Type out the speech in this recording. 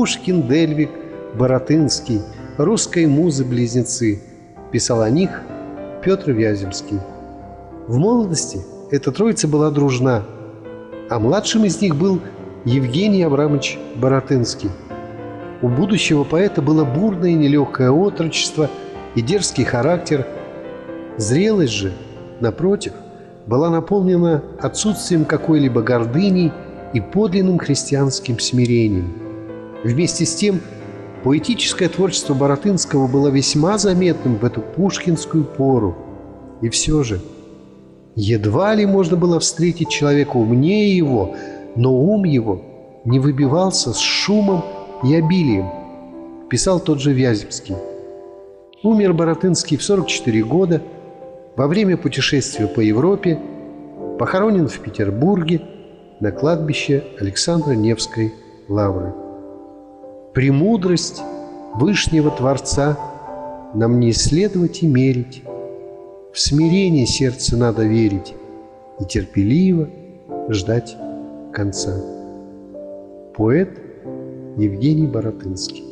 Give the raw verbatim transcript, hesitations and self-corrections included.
Пушкин, Дельвиг, Баратынский, русской музы-близнецы, писал о них Петр Вяземский. В молодости эта троица была дружна, а младшим из них был Евгений Абрамович Баратынский. У будущего поэта было бурное и нелегкое отрочество и дерзкий характер. Зрелость же, напротив, была наполнена отсутствием какой-либо гордыни и подлинным христианским смирением. Вместе с тем, поэтическое творчество Баратынского было весьма заметным в эту пушкинскую пору. И все же, едва ли можно было встретить человека умнее его, но ум его не выбивался с шумом и обилием, писал тот же Вяземский. Умер Баратынский в сорок четыре года во время путешествия по Европе, похоронен в Петербурге на кладбище Александра Невской лавры. Премудрость Вышнего Творца нам не исследовать и мерить, в смирение сердце надо верить и терпеливо ждать конца. Поэт Евгений Баратынский.